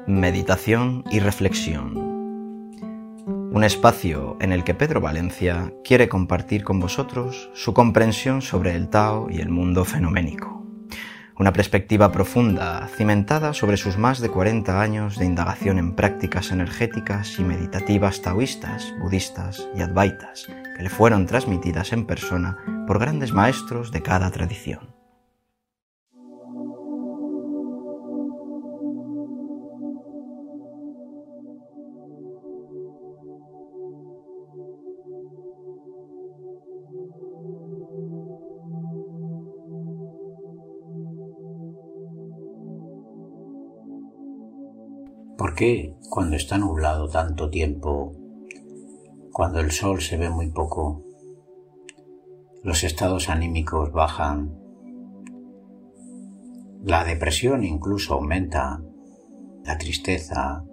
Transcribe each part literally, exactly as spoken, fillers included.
Meditación y reflexión. Un espacio en el que Pedro Valencia quiere compartir con vosotros su comprensión sobre el Tao y el mundo fenoménico. Una perspectiva profunda, cimentada sobre sus más de cuarenta años de indagación en prácticas energéticas y meditativas taoístas, budistas y advaitas, que le fueron transmitidas en persona por grandes maestros de cada tradición. ¿Por qué cuando está nublado tanto tiempo, cuando el sol se ve muy poco, los estados anímicos bajan, la depresión incluso aumenta, la tristeza,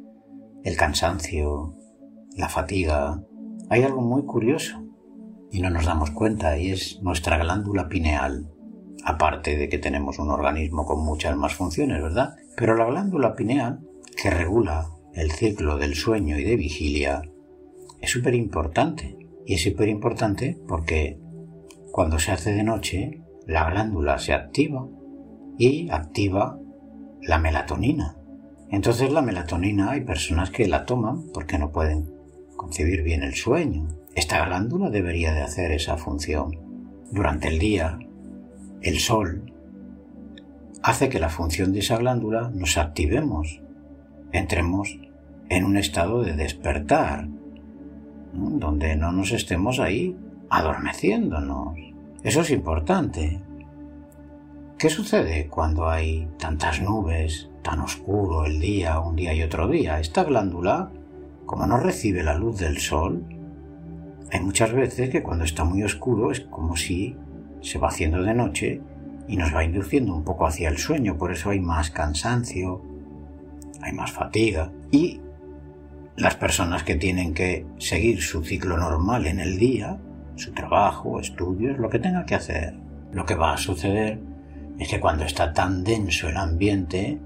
el cansancio, la fatiga? Hay algo muy curioso y no nos damos cuenta, y es nuestra glándula pineal. Aparte de que tenemos un organismo con muchas más funciones, ¿verdad? Pero la glándula pineal, que regula el ciclo del sueño y de vigilia, es súper importante. Y es súper importante porque cuando se hace de noche, la glándula se activa y activa la melatonina. Entonces la melatonina hay personas que la toman porque no pueden concebir bien el sueño. Esta glándula debería de hacer esa función. Durante el día, el sol hace que la función de esa glándula nos activemos, entremos en un estado de despertar, ¿no? Donde no nos estemos ahí adormeciéndonos. Eso es importante. ¿Qué sucede cuando hay tantas nubes, tan oscuro el día, un día y otro día? Esta glándula, como no recibe la luz del sol, hay muchas veces que cuando está muy oscuro es como si se va haciendo de noche y nos va induciendo un poco hacia el sueño. Por eso hay más cansancio, hay más fatiga, y las personas que tienen que seguir su ciclo normal en el día, su trabajo, estudios, lo que tenga que hacer, lo que va a suceder es que cuando está tan denso el ambiente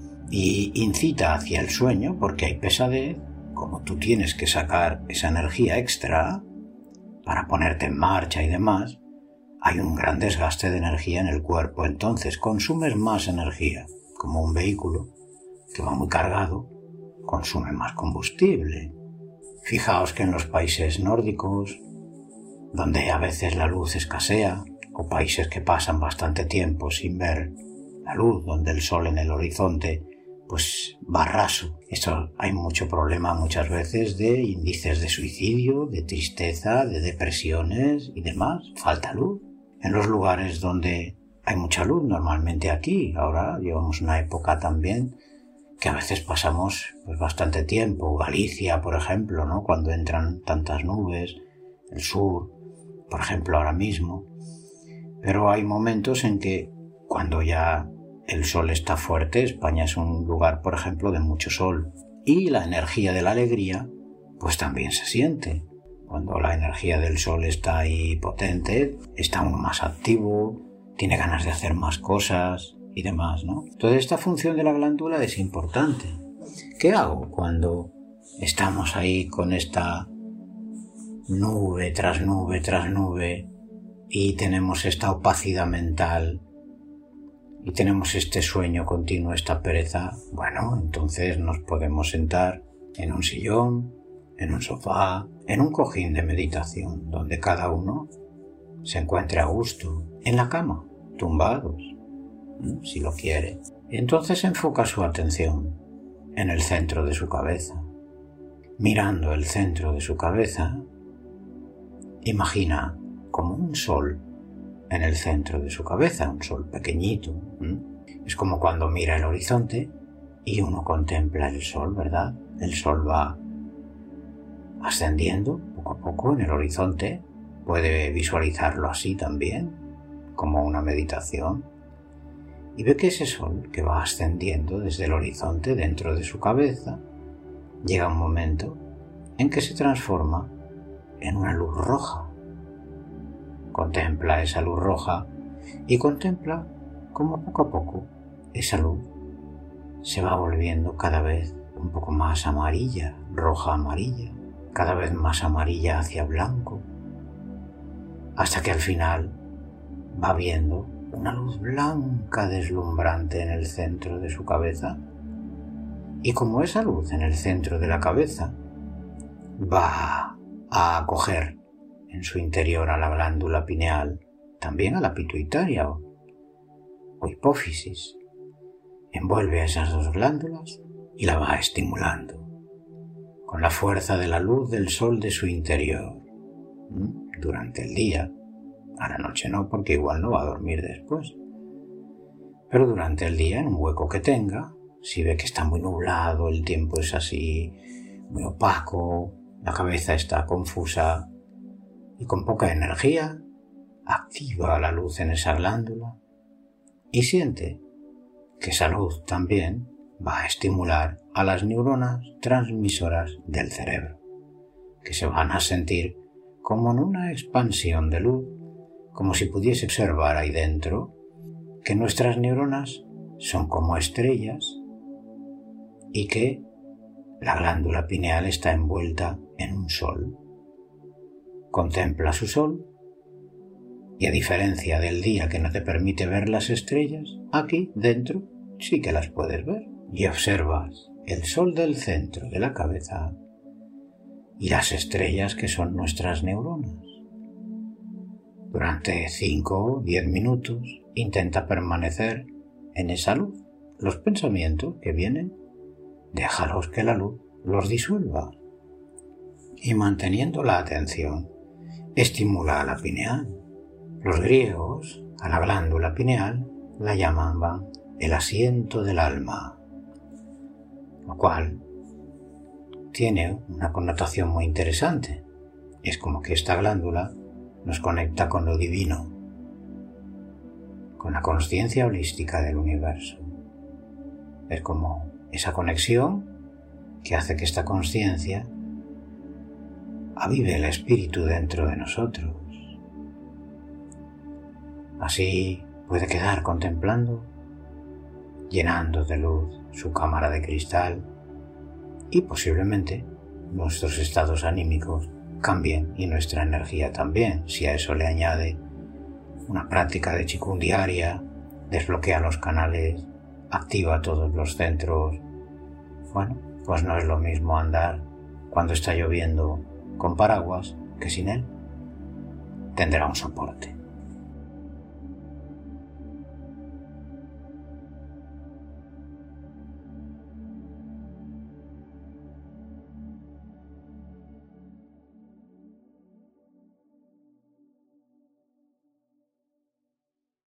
y incita hacia el sueño, porque hay pesadez, como tú tienes que sacar esa energía extra para ponerte en marcha y demás, hay un gran desgaste de energía en el cuerpo. Entonces consumes más energía, como un vehículo que va muy cargado, consume más combustible. Fijaos que en los países nórdicos, donde a veces la luz escasea, o países que pasan bastante tiempo sin ver la luz, donde el sol en el horizonte pues va raso. Esto hay mucho problema muchas veces de índices de suicidio, de tristeza, de depresiones y demás. Falta luz. En los lugares donde hay mucha luz, normalmente aquí, ahora llevamos una época también que a veces pasamos pues bastante tiempo. Galicia, por ejemplo, ¿no? Cuando entran tantas nubes, el sur, por ejemplo, ahora mismo. Pero hay momentos en que cuando ya el sol está fuerte, España es un lugar, por ejemplo, de mucho sol, y la energía de la alegría pues también se siente. Cuando la energía del sol está ahí potente, está uno más activo, tiene ganas de hacer más cosas y demás, ¿no? Entonces esta función de la glándula es importante. ¿Qué hago cuando estamos ahí con esta nube tras nube tras nube y tenemos esta opacidad mental y tenemos este sueño continuo, esta pereza? Bueno, entonces nos podemos sentar en un sillón, en un sofá, en un cojín de meditación, donde cada uno se encuentre a gusto, en la cama, tumbados, si lo quiere. Entonces enfoca su atención en el centro de su cabeza. Mirando el centro de su cabeza, imagina como un sol en el centro de su cabeza, un sol pequeñito. Es como cuando mira el horizonte y uno contempla el sol, ¿verdad? El sol va ascendiendo poco a poco en el horizonte. Puede visualizarlo así también, como una meditación. Y ve que ese sol que va ascendiendo desde el horizonte dentro de su cabeza, llega un momento en que se transforma en una luz roja. Contempla esa luz roja y contempla cómo poco a poco esa luz se va volviendo cada vez un poco más amarilla, roja amarilla, cada vez más amarilla hacia blanco, hasta que al final va viendo una luz blanca deslumbrante en el centro de su cabeza. Y como esa luz en el centro de la cabeza va a acoger en su interior a la glándula pineal, también a la pituitaria o, o hipófisis, envuelve a esas dos glándulas y la va estimulando con la fuerza de la luz del sol de su interior durante el día. A la noche no, porque igual no va a dormir después, pero durante el día, en un hueco que tenga, si ve que está muy nublado, el tiempo es así muy opaco, la cabeza está confusa y con poca energía, activa la luz en esa glándula y siente que esa luz también va a estimular a las neuronas transmisoras del cerebro, que se van a sentir como en una expansión de luz, como si pudiese observar ahí dentro que nuestras neuronas son como estrellas y que la glándula pineal está envuelta en un sol. Contempla su sol y, a diferencia del día que no te permite ver las estrellas, aquí dentro sí que las puedes ver y observas el sol del centro de la cabeza y las estrellas que son nuestras neuronas. Durante cinco o diez minutos intenta permanecer en esa luz. Los pensamientos que vienen, déjalos que la luz los disuelva. Y manteniendo la atención, estimula a la pineal. Los griegos a la glándula pineal la llamaban el asiento del alma, lo cual tiene una connotación muy interesante. Es como que esta glándula nos conecta con lo divino, con la consciencia holística del universo. Es como esa conexión que hace que esta consciencia avive el espíritu dentro de nosotros. Así puede quedar contemplando, llenando de luz su cámara de cristal, y posiblemente nuestros estados anímicos cambien y nuestra energía también. Si a eso le añade una práctica de Qigong diaria, desbloquea los canales, activa todos los centros, bueno, pues no es lo mismo andar cuando está lloviendo con paraguas que sin él. Tendrá un soporte.